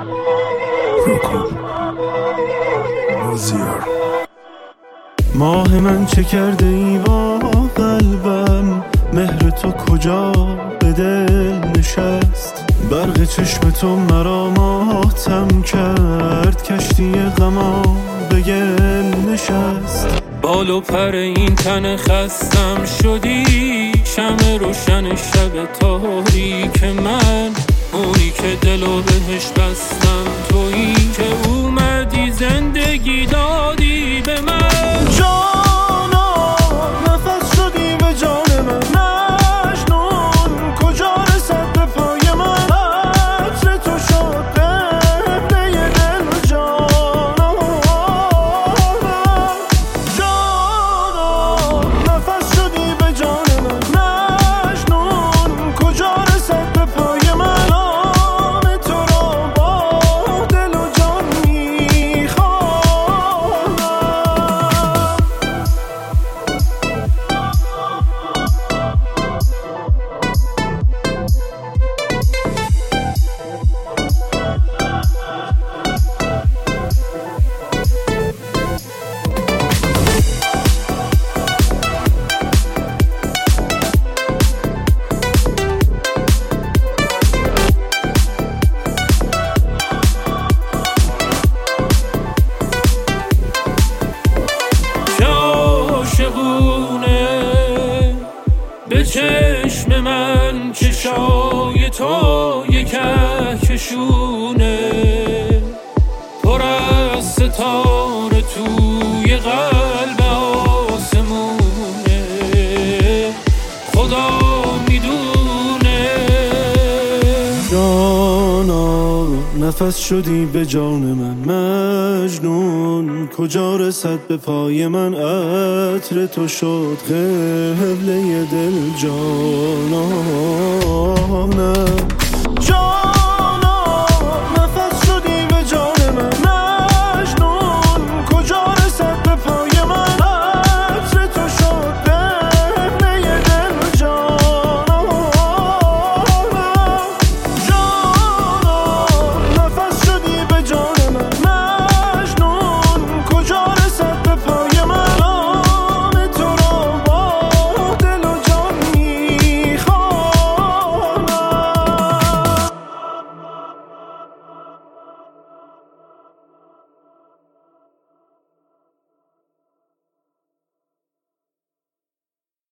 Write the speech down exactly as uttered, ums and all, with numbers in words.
ماه من چه کرده ای با قلبم، مهر تو کجا به دل نشست؟ برق چشم تو مرا ماتم کرد، کشتی غما به گل نشست. بال و پر این تن خستم شدی، شمع روشن شب تاریک من، اونی که دلو بهش بستم، تویی که اومدی زندگی دادی به من. جانا نفس شدی به جان من، مجنون کجا رسد به پای من، عطر تو شد قبله دل. جانا جانا نفس شدی به جان من، مجنون کجا رسد به پای من، نام تو را با دل و جان میخوام. به چشم من چشای تو یک کهکشونه، پر از ستاره توی قلب آسمونه، خدا میدونه. جانا نفس شدی به جان من، مجنون کجا رسد به پای من، عطر تو شد قبله دل. جانانم